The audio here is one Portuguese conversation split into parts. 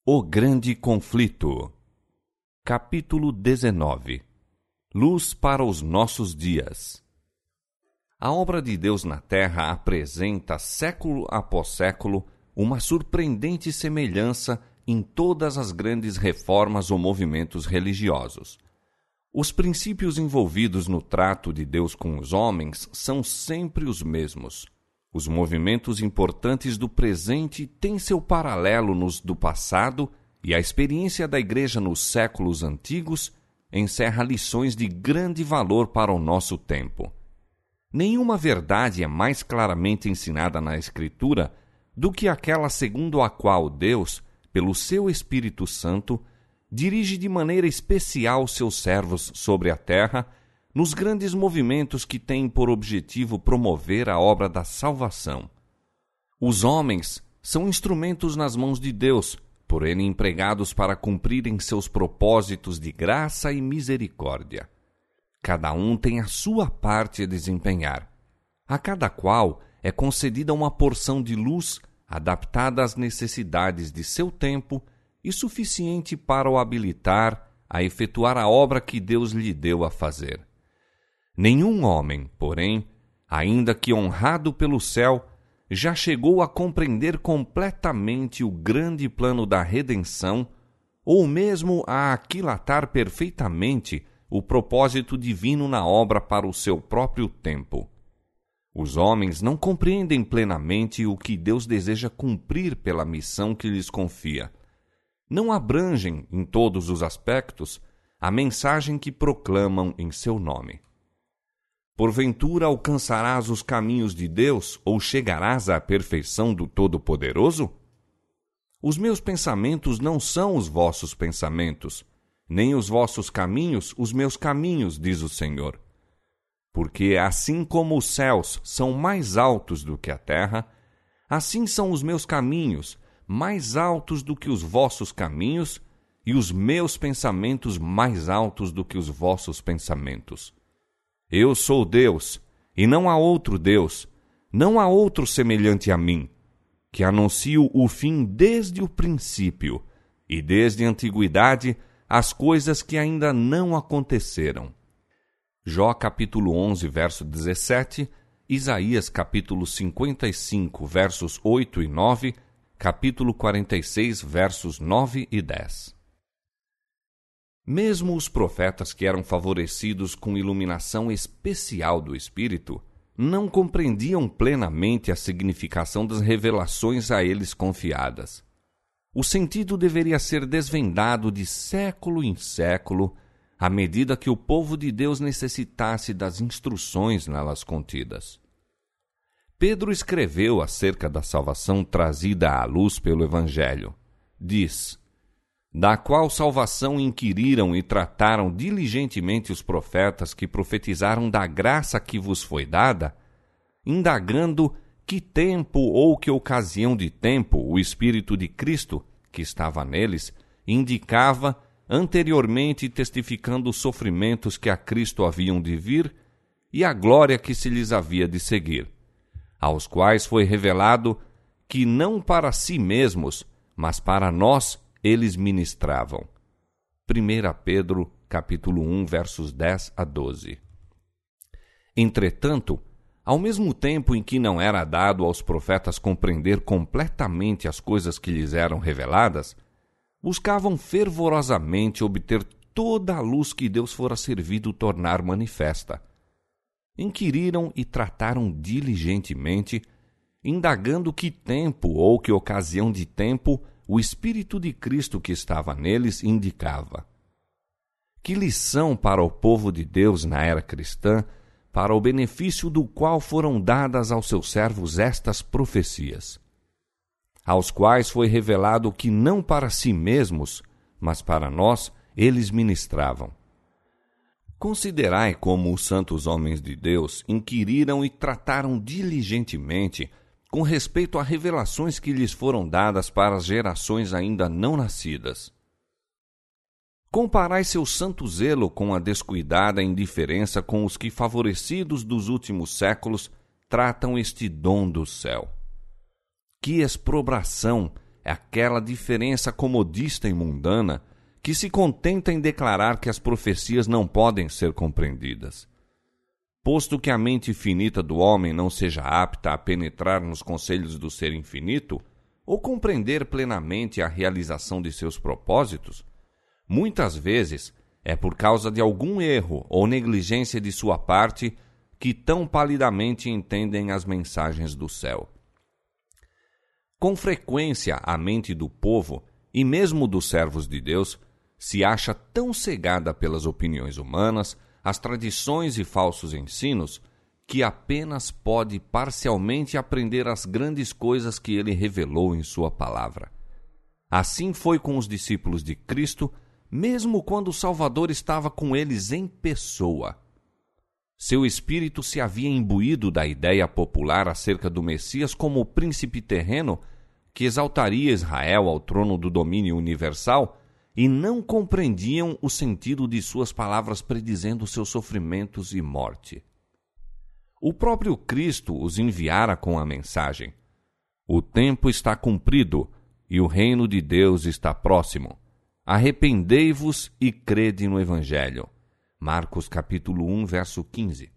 O Grande Conflito. Capítulo 19. Luz para os nossos dias. A obra de Deus na Terra apresenta, século após século, uma surpreendente semelhança em todas as grandes reformas ou movimentos religiosos. Os princípios envolvidos no trato de Deus com os homens são sempre os mesmos. Os movimentos importantes do presente têm seu paralelo nos do passado, e a experiência da Igreja nos séculos antigos encerra lições de grande valor para o nosso tempo. Nenhuma verdade é mais claramente ensinada na Escritura do que aquela segundo a qual Deus, pelo seu Espírito Santo, dirige de maneira especial seus servos sobre a terra nos grandes movimentos que têm por objetivo promover a obra da salvação. Os homens são instrumentos nas mãos de Deus, por ele empregados para cumprirem seus propósitos de graça e misericórdia. Cada um tem a sua parte a desempenhar. A cada qual é concedida uma porção de luz adaptada às necessidades de seu tempo e suficiente para o habilitar a efetuar a obra que Deus lhe deu a fazer. Nenhum homem, porém, ainda que honrado pelo céu, já chegou a compreender completamente o grande plano da redenção, ou mesmo a aquilatar perfeitamente o propósito divino na obra para o seu próprio tempo. Os homens não compreendem plenamente o que Deus deseja cumprir pela missão que lhes confia. Não abrangem, em todos os aspectos, a mensagem que proclamam em seu nome. Porventura alcançarás os caminhos de Deus ou chegarás à perfeição do Todo-Poderoso? Os meus pensamentos não são os vossos pensamentos, nem os vossos caminhos os meus caminhos, diz o Senhor. Porque assim como os céus são mais altos do que a terra, assim são os meus caminhos mais altos do que os vossos caminhos, e os meus pensamentos mais altos do que os vossos pensamentos. Eu sou Deus, e não há outro Deus, não há outro semelhante a mim, que anuncio o fim desde o princípio, e desde a antiguidade as coisas que ainda não aconteceram. Jó capítulo 11, verso 17, Isaías capítulo 55, versos 8 e 9, capítulo 46, versos 9 e 10. Mesmo os profetas que eram favorecidos com iluminação especial do Espírito não compreendiam plenamente a significação das revelações a eles confiadas. O sentido deveria ser desvendado de século em século, à medida que o povo de Deus necessitasse das instruções nelas contidas. Pedro escreveu acerca da salvação trazida à luz pelo Evangelho. Diz: da qual salvação inquiriram e trataram diligentemente os profetas que profetizaram da graça que vos foi dada, indagando que tempo ou que ocasião de tempo o Espírito de Cristo, que estava neles, indicava, anteriormente testificando os sofrimentos que a Cristo haviam de vir e a glória que se lhes havia de seguir, aos quais foi revelado que não para si mesmos, mas para nós eles ministravam. 1 Pedro, capítulo 1, versos 10 a 12. Entretanto, ao mesmo tempo em que não era dado aos profetas compreender completamente as coisas que lhes eram reveladas, buscavam fervorosamente obter toda a luz que Deus fora servido tornar manifesta. Inquiriram e trataram diligentemente, indagando que tempo ou que ocasião de tempo o Espírito de Cristo que estava neles indicava. Que lição para o povo de Deus na era cristã, para o benefício do qual foram dadas aos seus servos estas profecias, aos quais foi revelado que não para si mesmos, mas para nós eles ministravam. Considerai como os santos homens de Deus inquiriram e trataram diligentemente com respeito a revelações que lhes foram dadas para as gerações ainda não nascidas. Comparai seu santo zelo com a descuidada indiferença com os que, favorecidos dos últimos séculos, tratam este dom do céu. Que exprobração é aquela diferença comodista e mundana que se contenta em declarar que as profecias não podem ser compreendidas. Posto que a mente finita do homem não seja apta a penetrar nos conselhos do ser infinito, ou compreender plenamente a realização de seus propósitos, muitas vezes é por causa de algum erro ou negligência de sua parte que tão palidamente entendem as mensagens do céu. Com frequência, a mente do povo, e mesmo dos servos de Deus, se acha tão cegada pelas opiniões humanas, as tradições e falsos ensinos, que apenas pode parcialmente aprender as grandes coisas que ele revelou em sua palavra. Assim foi com os discípulos de Cristo, mesmo quando o Salvador estava com eles em pessoa. Seu espírito se havia imbuído da ideia popular acerca do Messias como o príncipe terreno que exaltaria Israel ao trono do domínio universal, e não compreendiam o sentido de suas palavras predizendo seus sofrimentos e morte. O próprio Cristo os enviara com a mensagem: o tempo está cumprido e o reino de Deus está próximo. Arrependei-vos e crede no Evangelho. Marcos capítulo 1, verso 15.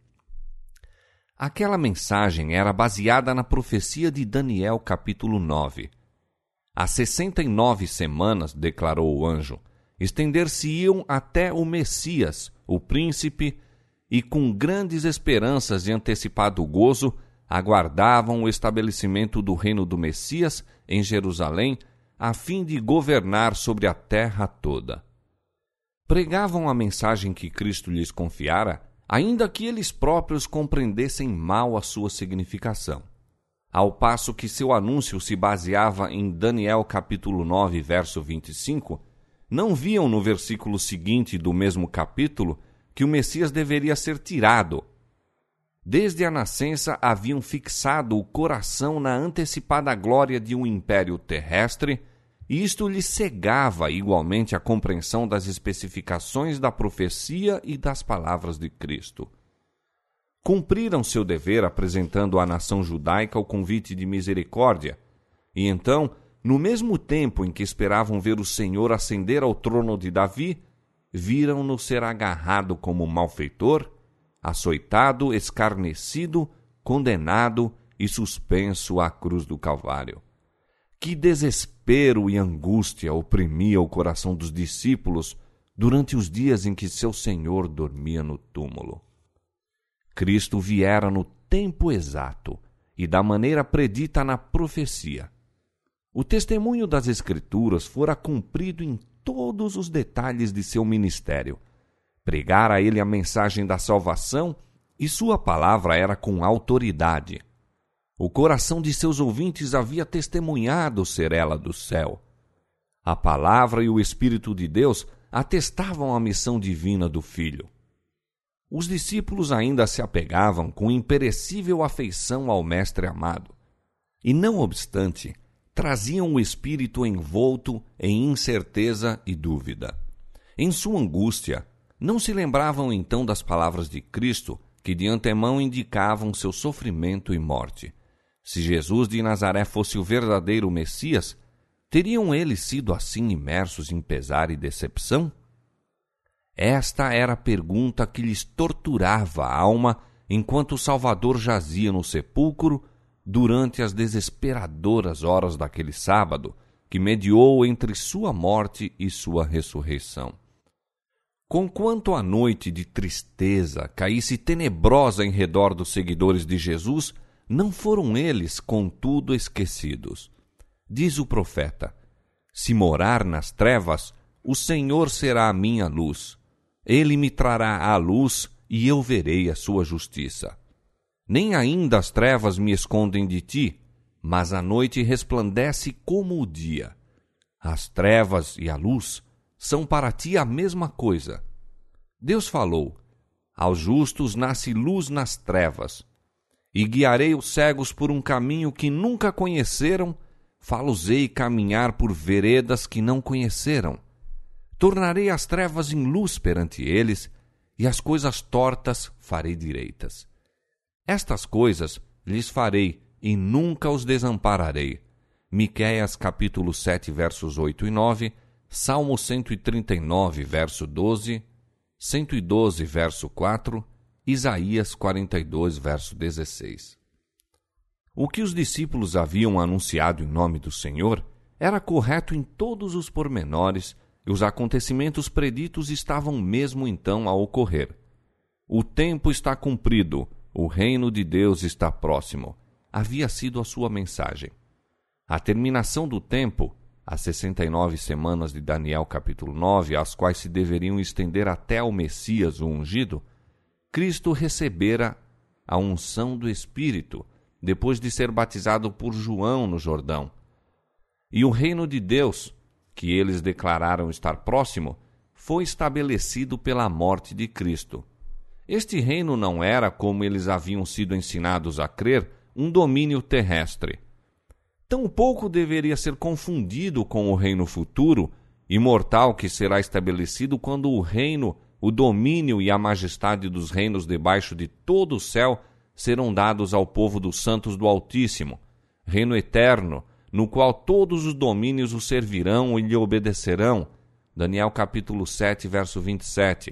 Aquela mensagem era baseada na profecia de Daniel capítulo 9. Há 69 semanas, declarou o anjo, estender-se-iam até o Messias, o príncipe, e com grandes esperanças e antecipado gozo, aguardavam o estabelecimento do reino do Messias em Jerusalém, a fim de governar sobre a terra toda. Pregavam a mensagem que Cristo lhes confiara, ainda que eles próprios compreendessem mal a sua significação. Ao passo que seu anúncio se baseava em Daniel capítulo 9, verso 25, não viam no versículo seguinte do mesmo capítulo que o Messias deveria ser tirado. Desde a nascença haviam fixado o coração na antecipada glória de um império terrestre, e isto lhes cegava igualmente a compreensão das especificações da profecia e das palavras de Cristo. Cumpriram seu dever apresentando à nação judaica o convite de misericórdia, e então, no mesmo tempo em que esperavam ver o Senhor ascender ao trono de Davi, viram-no ser agarrado como malfeitor, açoitado, escarnecido, condenado e suspenso à cruz do Calvário. Que desespero e angústia oprimia o coração dos discípulos durante os dias em que seu Senhor dormia no túmulo. Cristo viera no tempo exato e da maneira predita na profecia. O testemunho das Escrituras fora cumprido em todos os detalhes de seu ministério. Pregara a ele a mensagem da salvação e sua palavra era com autoridade. O coração de seus ouvintes havia testemunhado ser ela do céu. A palavra e o Espírito de Deus atestavam a missão divina do Filho. Os discípulos ainda se apegavam com imperecível afeição ao Mestre amado, e, não obstante, traziam o espírito envolto em incerteza e dúvida. Em sua angústia, não se lembravam então das palavras de Cristo, que de antemão indicavam seu sofrimento e morte. Se Jesus de Nazaré fosse o verdadeiro Messias, teriam eles sido assim imersos em pesar e decepção? Esta era a pergunta que lhes torturava a alma enquanto o Salvador jazia no sepulcro durante as desesperadoras horas daquele sábado que mediou entre sua morte e sua ressurreição. Conquanto a noite de tristeza caísse tenebrosa em redor dos seguidores de Jesus, não foram eles, contudo, esquecidos. Diz o profeta: se morar nas trevas, o Senhor será a minha luz. Ele me trará a luz e eu verei a sua justiça. Nem ainda as trevas me escondem de ti, mas a noite resplandece como o dia. As trevas e a luz são para ti a mesma coisa. Deus falou: aos justos nasce luz nas trevas. E guiarei os cegos por um caminho que nunca conheceram, fá-los-ei caminhar por veredas que não conheceram. Tornarei as trevas em luz perante eles, e as coisas tortas farei direitas. Estas coisas lhes farei, e nunca os desampararei. Miqueias capítulo 7, versos 8 e 9, Salmo 139, verso 12, 112, verso 4, Isaías 42, verso 16. O que os discípulos haviam anunciado em nome do Senhor era correto em todos os pormenores e os acontecimentos preditos estavam mesmo então a ocorrer. O tempo está cumprido, o reino de Deus está próximo. Havia sido a sua mensagem. A terminação do tempo, as 69 semanas de Daniel capítulo 9, as quais se deveriam estender até ao Messias, o ungido, Cristo recebera a unção do Espírito, depois de ser batizado por João no Jordão. E o reino de Deus, que eles declararam estar próximo, foi estabelecido pela morte de Cristo. Este reino não era, como eles haviam sido ensinados a crer, um domínio terrestre. Tampouco deveria ser confundido com o reino futuro, imortal, que será estabelecido quando o reino, o domínio e a majestade dos reinos debaixo de todo o céu serão dados ao povo dos santos do Altíssimo, reino eterno, no qual todos os domínios o servirão e lhe obedecerão. Daniel capítulo 7, verso 27.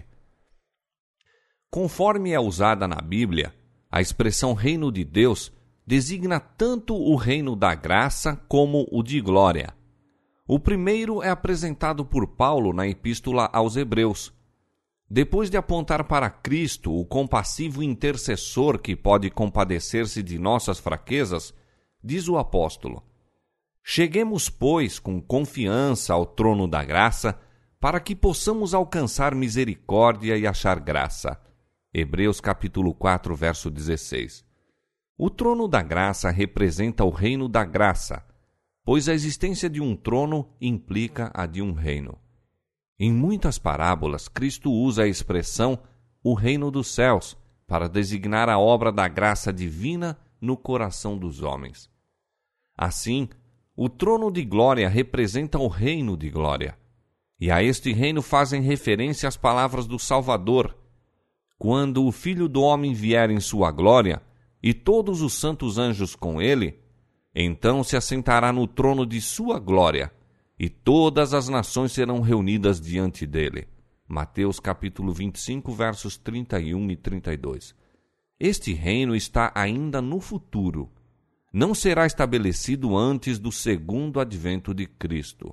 Conforme é usada na Bíblia, a expressão reino de Deus designa tanto o reino da graça como o de glória. O primeiro é apresentado por Paulo na Epístola aos Hebreus. Depois de apontar para Cristo, o compassivo intercessor que pode compadecer-se de nossas fraquezas, diz o apóstolo: cheguemos, pois, com confiança ao trono da graça, para que possamos alcançar misericórdia e achar graça. Hebreus capítulo 4, verso 16. O trono da graça representa o reino da graça, pois a existência de um trono implica a de um reino. Em muitas parábolas, Cristo usa a expressão o reino dos céus para designar a obra da graça divina no coração dos homens. Assim, o trono de glória representa o reino de glória, e a este reino fazem referência as palavras do Salvador: quando o Filho do Homem vier em sua glória, e todos os santos anjos com ele, então se assentará no trono de sua glória, e todas as nações serão reunidas diante dele. Mateus capítulo 25, versos 31 e 32. Este reino está ainda no futuro. Não será estabelecido antes do segundo advento de Cristo.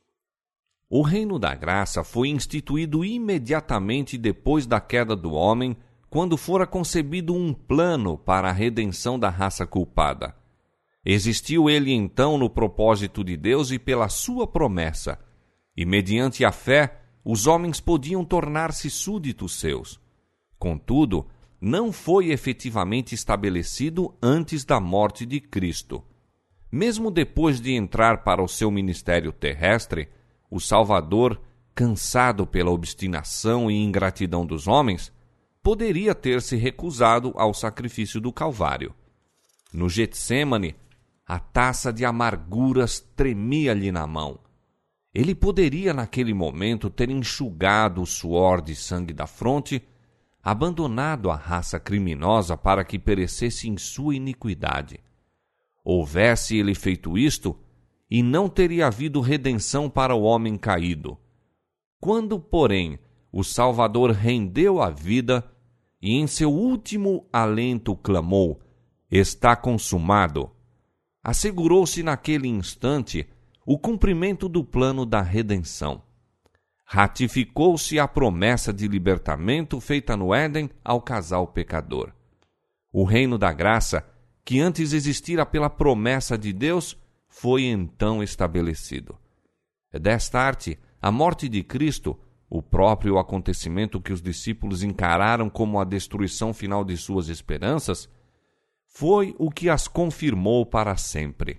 O reino da graça foi instituído imediatamente depois da queda do homem, quando fora concebido um plano para a redenção da raça culpada. Existiu ele então no propósito de Deus e pela sua promessa, e mediante a fé os homens podiam tornar-se súditos seus. Contudo, não foi efetivamente estabelecido antes da morte de Cristo. Mesmo depois de entrar para o seu ministério terrestre, o Salvador, cansado pela obstinação e ingratidão dos homens, poderia ter se recusado ao sacrifício do Calvário. No Getsêmane, a taça de amarguras tremia-lhe na mão. Ele poderia, naquele momento, ter enxugado o suor de sangue da fronte, abandonado a raça criminosa para que perecesse em sua iniquidade. Houvesse ele feito isto, e não teria havido redenção para o homem caído. Quando, porém, o Salvador rendeu a vida e em seu último alento clamou: está consumado, assegurou-se naquele instante o cumprimento do plano da redenção. Ratificou-se a promessa de libertamento feita no Éden ao casal pecador. O reino da graça, que antes existira pela promessa de Deus, foi então estabelecido. Desta arte, a morte de Cristo, o próprio acontecimento que os discípulos encararam como a destruição final de suas esperanças, foi o que as confirmou para sempre.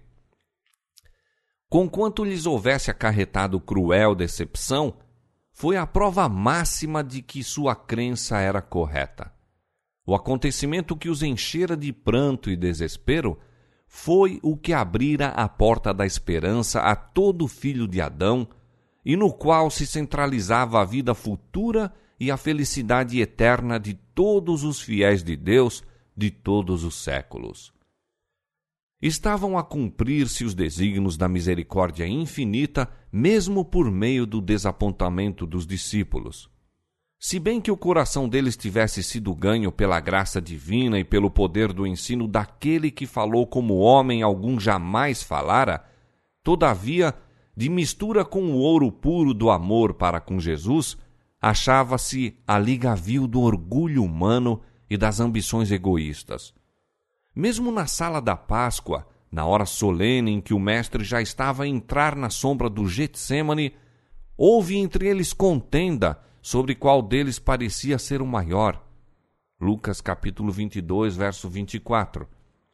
Conquanto lhes houvesse acarretado cruel decepção, foi a prova máxima de que sua crença era correta. O acontecimento que os enchera de pranto e desespero foi o que abrira a porta da esperança a todo filho de Adão, e no qual se centralizava a vida futura e a felicidade eterna de todos os fiéis de Deus de todos os séculos. Estavam a cumprir-se os desígnios da misericórdia infinita, mesmo por meio do desapontamento dos discípulos. Se bem que o coração deles tivesse sido ganho pela graça divina e pelo poder do ensino daquele que falou como homem algum jamais falara, todavia, de mistura com o ouro puro do amor para com Jesus, achava-se a liga vil do orgulho humano e das ambições egoístas. Mesmo na sala da Páscoa, na hora solene em que o Mestre já estava a entrar na sombra do Getsêmani, houve entre eles contenda sobre qual deles parecia ser o maior. Lucas capítulo 22, verso 24.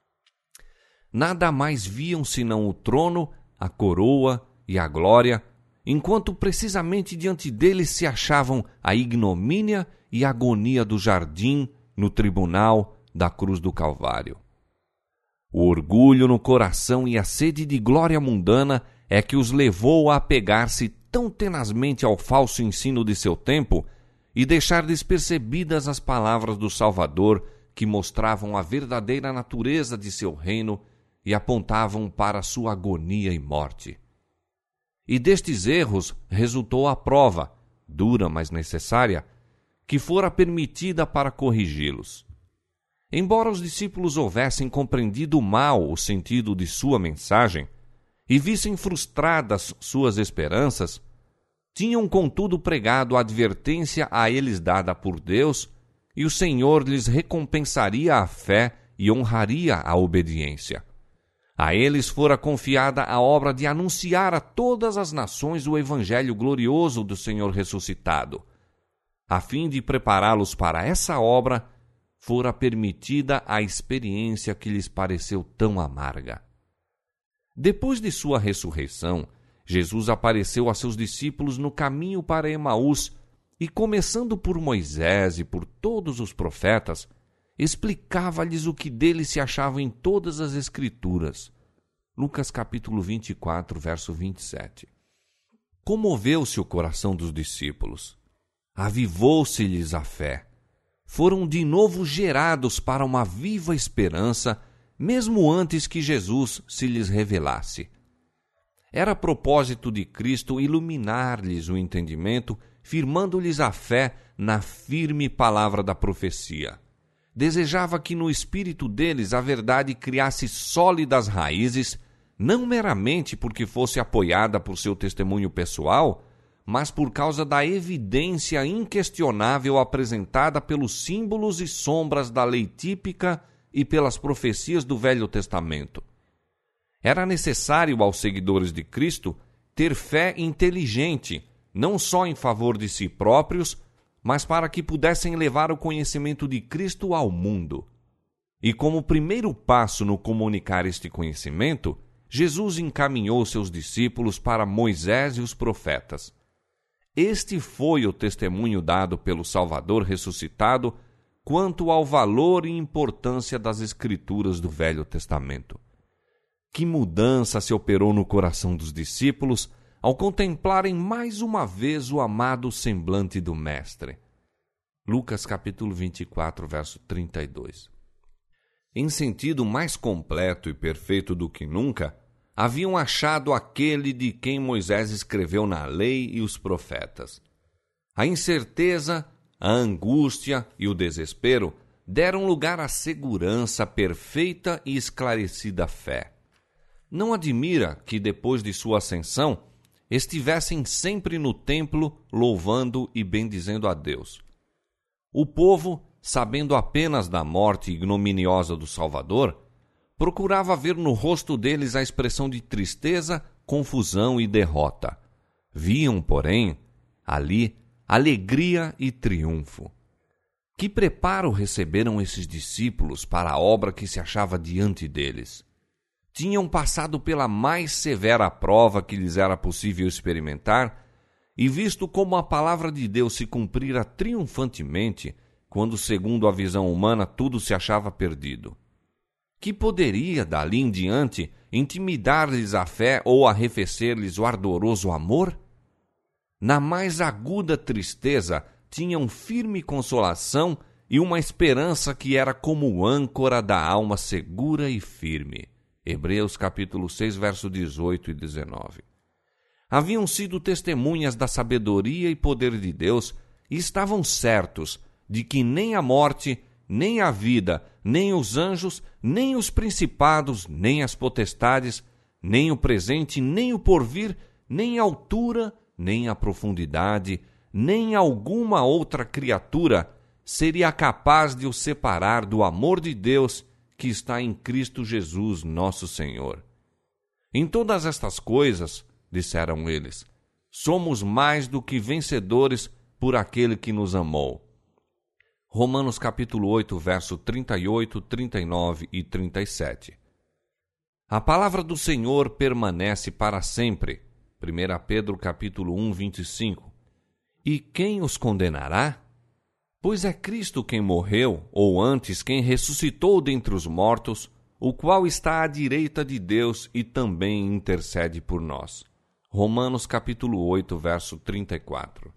Nada mais viam senão o trono, a coroa e a glória, enquanto precisamente diante deles se achavam a ignomínia e a agonia do jardim no tribunal da cruz do Calvário. O orgulho no coração e a sede de glória mundana é que os levou a apegar-se tão tenazmente ao falso ensino de seu tempo e deixar despercebidas as palavras do Salvador que mostravam a verdadeira natureza de seu reino e apontavam para sua agonia e morte. E destes erros resultou a prova, dura mas necessária, que fora permitida para corrigi-los. Embora os discípulos houvessem compreendido mal o sentido de sua mensagem e vissem frustradas suas esperanças, tinham contudo pregado a advertência a eles dada por Deus, e o Senhor lhes recompensaria a fé e honraria a obediência. A eles fora confiada a obra de anunciar a todas as nações o evangelho glorioso do Senhor ressuscitado. A fim de prepará-los para essa obra, fora permitida a experiência que lhes pareceu tão amarga. Depois de sua ressurreição, Jesus apareceu a seus discípulos no caminho para Emaús e, começando por Moisés e por todos os profetas, explicava-lhes o que dele se achava em todas as Escrituras. Lucas capítulo 24, verso 27. Comoveu-se o coração dos discípulos. Avivou-se-lhes a fé. Foram de novo gerados para uma viva esperança, mesmo antes que Jesus se lhes revelasse. Era propósito de Cristo iluminar-lhes o entendimento, firmando-lhes a fé na firme palavra da profecia. Desejava que no espírito deles a verdade criasse sólidas raízes, não meramente porque fosse apoiada por seu testemunho pessoal, mas por causa da evidência inquestionável apresentada pelos símbolos e sombras da lei típica e pelas profecias do Velho Testamento. Era necessário aos seguidores de Cristo ter fé inteligente, não só em favor de si próprios, mas para que pudessem levar o conhecimento de Cristo ao mundo. E como primeiro passo no comunicar este conhecimento, Jesus encaminhou seus discípulos para Moisés e os profetas. Este foi o testemunho dado pelo Salvador ressuscitado quanto ao valor e importância das Escrituras do Velho Testamento. Que mudança se operou no coração dos discípulos ao contemplarem mais uma vez o amado semblante do Mestre. Lucas capítulo 24, verso 32. Em sentido mais completo e perfeito do que nunca, haviam achado aquele de quem Moisés escreveu na lei e os profetas. A incerteza, a angústia e o desespero deram lugar à segurança, perfeita e esclarecida fé. Não admira que, depois de sua ascensão, estivessem sempre no templo louvando e bendizendo a Deus. O povo, sabendo apenas da morte ignominiosa do Salvador, procurava ver no rosto deles a expressão de tristeza, confusão e derrota. Viam, porém, ali alegria e triunfo. Que preparo receberam esses discípulos para a obra que se achava diante deles? Tinham passado pela mais severa prova que lhes era possível experimentar e visto como a palavra de Deus se cumprira triunfantemente quando, segundo a visão humana, tudo se achava perdido. Que poderia, dali em diante, intimidar-lhes a fé ou arrefecer-lhes o ardoroso amor? Na mais aguda tristeza, tinham firme consolação e uma esperança que era como âncora da alma segura e firme. Hebreus capítulo 6, verso 18 e 19. Haviam sido testemunhas da sabedoria e poder de Deus e estavam certos de que nem a morte, nem a vida, nem os anjos, nem os principados, nem as potestades, nem o presente, nem o porvir, nem a altura, nem a profundidade, nem alguma outra criatura seria capaz de os separar do amor de Deus que está em Cristo Jesus, nosso Senhor. Em todas estas coisas, disseram eles, somos mais do que vencedores por aquele que nos amou. Romanos capítulo 8, verso 38, 39 e 37. A palavra do Senhor permanece para sempre. 1 Pedro capítulo 1, 25. E quem os condenará? Pois é Cristo quem morreu, ou antes quem ressuscitou dentre os mortos, o qual está à direita de Deus e também intercede por nós. Romanos capítulo 8, verso 34.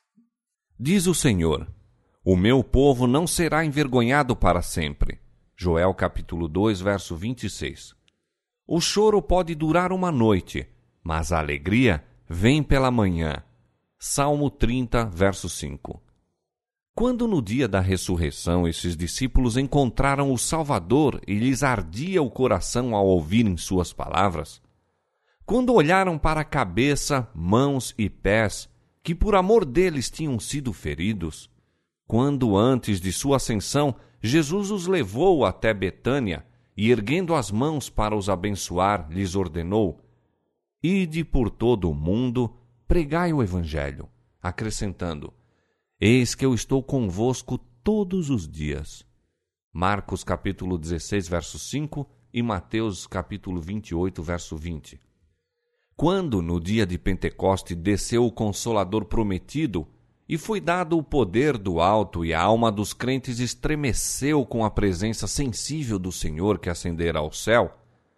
Diz o Senhor, o meu povo não será envergonhado para sempre. Joel capítulo 2, verso 26. O choro pode durar uma noite, mas a alegria vem pela manhã. Salmo 30, verso 5. Quando no dia da ressurreição esses discípulos encontraram o Salvador e lhes ardia o coração ao ouvirem suas palavras, quando olharam para a cabeça, mãos e pés, que por amor deles tinham sido feridos, quando antes de sua ascensão Jesus os levou até Betânia e erguendo as mãos para os abençoar, lhes ordenou, ide por todo o mundo, pregai o Evangelho, acrescentando, eis que eu estou convosco todos os dias. Marcos capítulo 16, verso 5 e Mateus capítulo 28, verso 20. Quando, no dia de Pentecoste, desceu o Consolador prometido e foi dado o poder do alto e a alma dos crentes estremeceu com a presença sensível do Senhor que ascendera ao céu,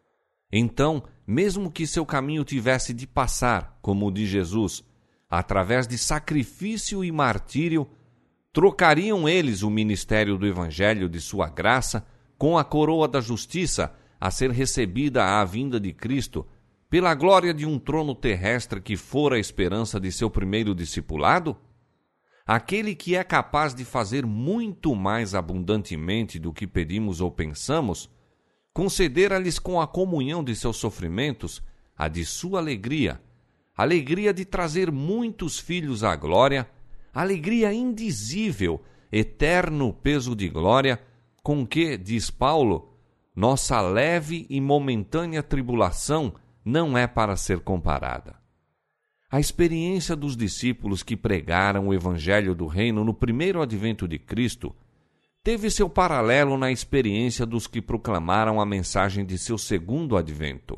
então, mesmo que seu caminho tivesse de passar, como o de Jesus, através de sacrifício e martírio, trocariam eles o ministério do Evangelho de sua graça com a coroa da justiça a ser recebida à vinda de Cristo, pela glória de um trono terrestre que fora a esperança de seu primeiro discipulado? Aquele que é capaz de fazer muito mais abundantemente do que pedimos ou pensamos, concedera-lhes com a comunhão de seus sofrimentos a de sua alegria, alegria de trazer muitos filhos à glória, alegria indizível, eterno peso de glória, com que, diz Paulo, nossa leve e momentânea tribulação não é para ser comparada. A experiência dos discípulos que pregaram o Evangelho do Reino no primeiro advento de Cristo teve seu paralelo na experiência dos que proclamaram a mensagem de seu segundo advento.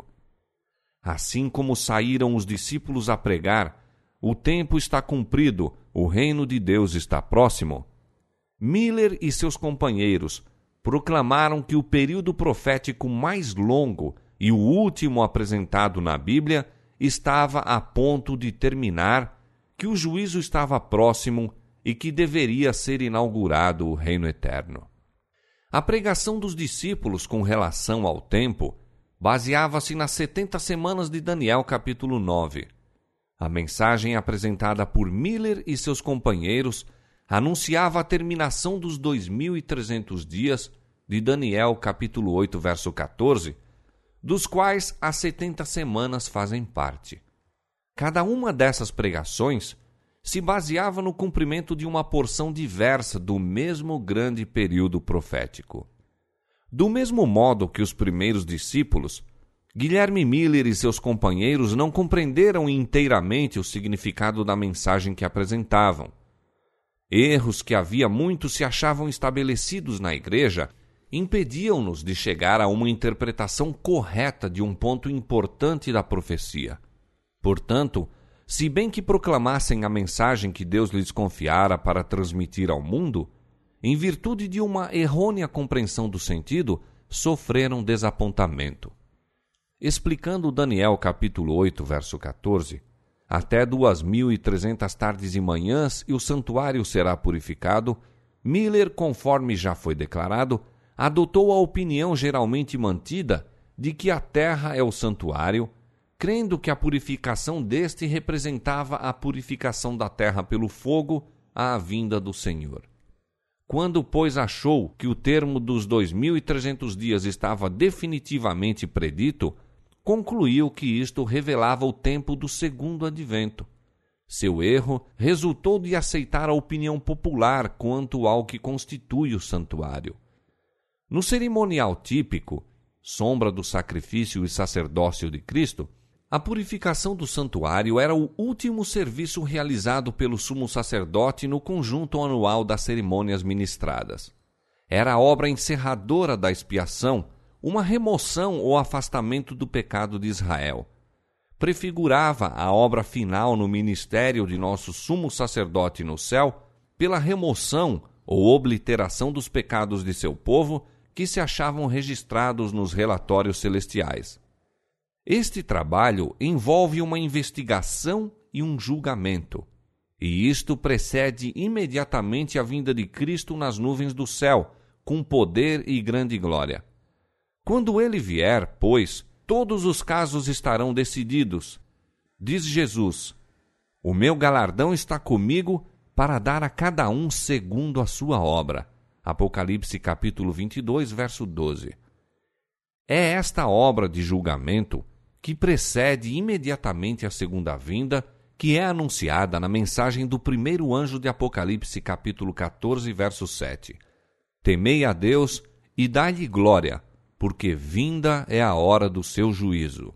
Assim como saíram os discípulos a pregar, o tempo está cumprido, o reino de Deus está próximo. Miller e seus companheiros proclamaram que o período profético mais longo e o último apresentado na Bíblia estava a ponto de terminar, que o juízo estava próximo e que deveria ser inaugurado o reino eterno. A pregação dos discípulos com relação ao tempo baseava-se nas 70 semanas de Daniel capítulo 9. A mensagem apresentada por Miller e seus companheiros anunciava a terminação dos 2.300 dias de Daniel capítulo 8, verso 14, dos quais as 70 semanas fazem parte. Cada uma dessas pregações se baseava no cumprimento de uma porção diversa do mesmo grande período profético. Do mesmo modo que os primeiros discípulos, Guilherme Miller e seus companheiros não compreenderam inteiramente o significado da mensagem que apresentavam. Erros que havia muito se achavam estabelecidos na igreja impediam-nos de chegar a uma interpretação correta de um ponto importante da profecia. Portanto, se bem que proclamassem a mensagem que Deus lhes confiara para transmitir ao mundo, em virtude de uma errônea compreensão do sentido, sofreram desapontamento. Explicando Daniel capítulo 8, verso 14, até 2.300 tardes e manhãs e o santuário será purificado, Miller, conforme já foi declarado, adotou a opinião geralmente mantida de que a terra é o santuário, crendo que a purificação deste representava a purificação da terra pelo fogo à vinda do Senhor. Quando, pois, achou que o termo dos 2.300 dias estava definitivamente predito, concluiu que isto revelava o tempo do segundo advento. Seu erro resultou de aceitar a opinião popular quanto ao que constitui o santuário. No cerimonial típico, sombra do sacrifício e sacerdócio de Cristo, a purificação do santuário era o último serviço realizado pelo sumo sacerdote no conjunto anual das cerimônias ministradas. Era a obra encerradora da expiação, uma remoção ou afastamento do pecado de Israel. Prefigurava a obra final no ministério de nosso sumo sacerdote no céu pela remoção ou obliteração dos pecados de seu povo que se achavam registrados nos relatórios celestiais. Este trabalho envolve uma investigação e um julgamento, e isto precede imediatamente a vinda de Cristo nas nuvens do céu, com poder e grande glória. Quando ele vier, pois, todos os casos estarão decididos. Diz Jesus: o meu galardão está comigo para dar a cada um segundo a sua obra. Apocalipse capítulo 22, verso 12. É esta obra de julgamento que precede imediatamente a segunda vinda, que é anunciada na mensagem do primeiro anjo de Apocalipse capítulo 14, verso 7. Temei a Deus e dai-lhe glória, porque vinda é a hora do seu juízo.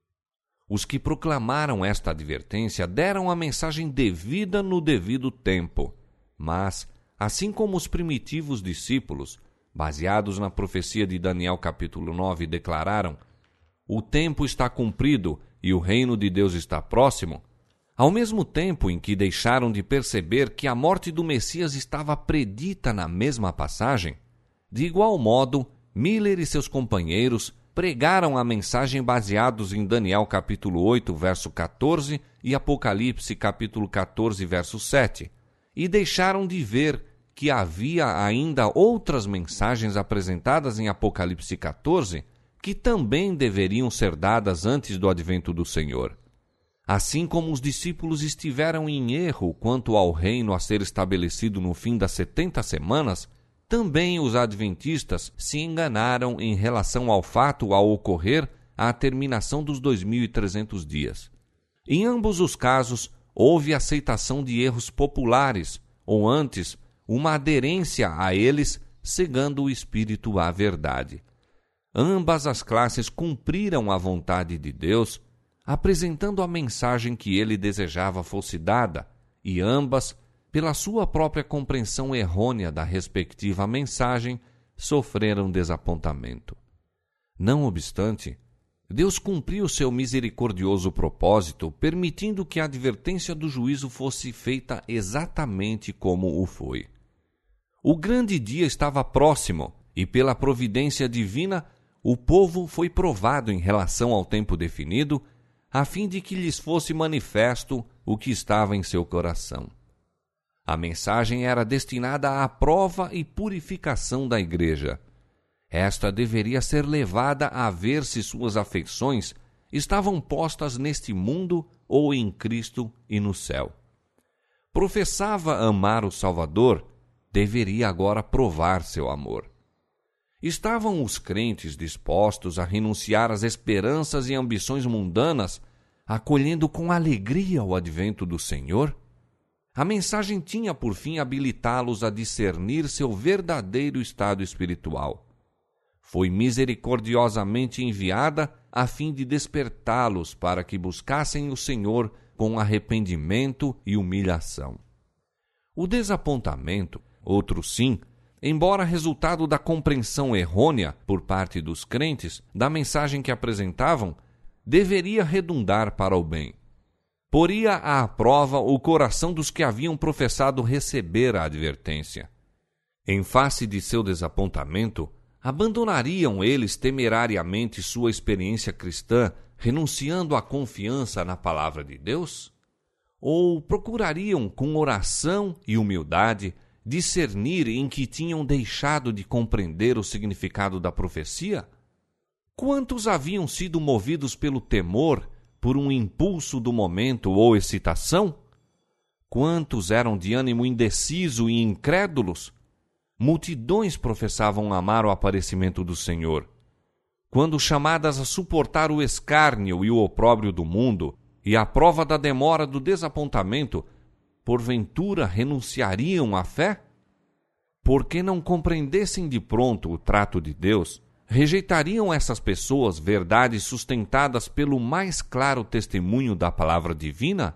Os que proclamaram esta advertência deram a mensagem devida no devido tempo, mas, assim como os primitivos discípulos, baseados na profecia de Daniel capítulo 9, declararam: o tempo está cumprido e o reino de Deus está próximo, ao mesmo tempo em que deixaram de perceber que a morte do Messias estava predita na mesma passagem, de igual modo, Miller e seus companheiros pregaram a mensagem baseados em Daniel capítulo 8, verso 14 e Apocalipse capítulo 14, verso 7, e deixaram de ver que havia ainda outras mensagens apresentadas em Apocalipse 14 que também deveriam ser dadas antes do advento do Senhor. Assim como os discípulos estiveram em erro quanto ao reino a ser estabelecido no fim das 70 semanas, também os adventistas se enganaram em relação ao fato a ocorrer à terminação dos 2.300 dias. Em ambos os casos, houve aceitação de erros populares, ou antes, uma aderência a eles, cegando o espírito à verdade. Ambas as classes cumpriram a vontade de Deus, apresentando a mensagem que ele desejava fosse dada, e ambas, pela sua própria compreensão errônea da respectiva mensagem, sofreram desapontamento. Não obstante, Deus cumpriu seu misericordioso propósito, permitindo que a advertência do juízo fosse feita exatamente como o foi. O grande dia estava próximo, e pela providência divina, o povo foi provado em relação ao tempo definido, a fim de que lhes fosse manifesto o que estava em seu coração. A mensagem era destinada à prova e purificação da igreja. Esta deveria ser levada a ver se suas afeições estavam postas neste mundo ou em Cristo e no céu. Professava amar o Salvador, deveria agora provar seu amor. Estavam os crentes dispostos a renunciar às esperanças e ambições mundanas, acolhendo com alegria o advento do Senhor? A mensagem tinha por fim habilitá-los a discernir seu verdadeiro estado espiritual. Foi misericordiosamente enviada a fim de despertá-los para que buscassem o Senhor com arrependimento e humilhação. O desapontamento, outro sim, embora resultado da compreensão errônea por parte dos crentes da mensagem que apresentavam, deveria redundar para o bem. Poria à prova o coração dos que haviam professado receber a advertência. Em face de seu desapontamento, abandonariam eles temerariamente sua experiência cristã, renunciando à confiança na palavra de Deus? Ou procurariam, com oração e humildade, discernir em que tinham deixado de compreender o significado da profecia? Quantos haviam sido movidos pelo temor, por um impulso do momento ou excitação? Quantos eram de ânimo indeciso e incrédulos? Multidões professavam amar o aparecimento do Senhor. Quando chamadas a suportar o escárnio e o opróbrio do mundo, e a prova da demora do desapontamento, porventura renunciariam à fé? Porque não compreendessem de pronto o trato de Deus, rejeitariam essas pessoas verdades sustentadas pelo mais claro testemunho da palavra divina?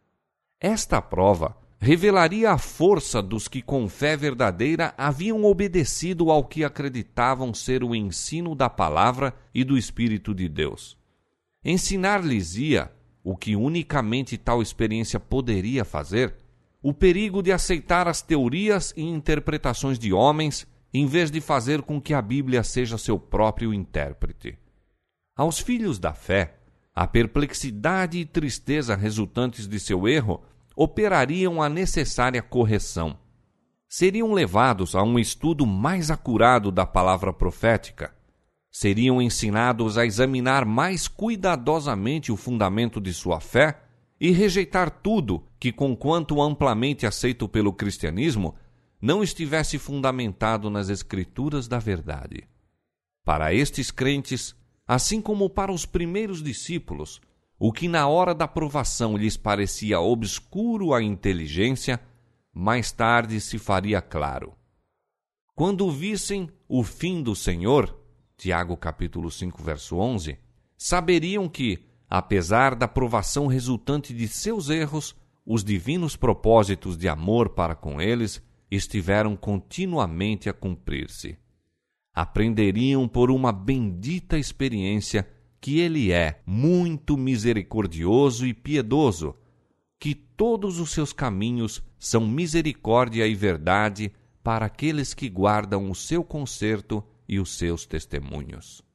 Esta prova revelaria a força dos que com fé verdadeira haviam obedecido ao que acreditavam ser o ensino da palavra e do Espírito de Deus. Ensinar-lhes-ia, o que unicamente tal experiência poderia fazer, o perigo de aceitar as teorias e interpretações de homens, em vez de fazer com que a Bíblia seja seu próprio intérprete. Aos filhos da fé, a perplexidade e tristeza resultantes de seu erro operariam a necessária correção. Seriam levados a um estudo mais acurado da palavra profética. Seriam ensinados a examinar mais cuidadosamente o fundamento de sua fé e rejeitar tudo que, conquanto amplamente aceito pelo cristianismo, não estivesse fundamentado nas Escrituras da verdade. Para estes crentes, assim como para os primeiros discípulos, o que na hora da provação lhes parecia obscuro à inteligência, mais tarde se faria claro. Quando vissem o fim do Senhor, Tiago capítulo 5, verso 11, saberiam que, apesar da provação resultante de seus erros, os divinos propósitos de amor para com eles estiveram continuamente a cumprir-se. Aprenderiam por uma bendita experiência que Ele é muito misericordioso e piedoso, que todos os seus caminhos são misericórdia e verdade para aqueles que guardam o seu conserto e os seus testemunhos.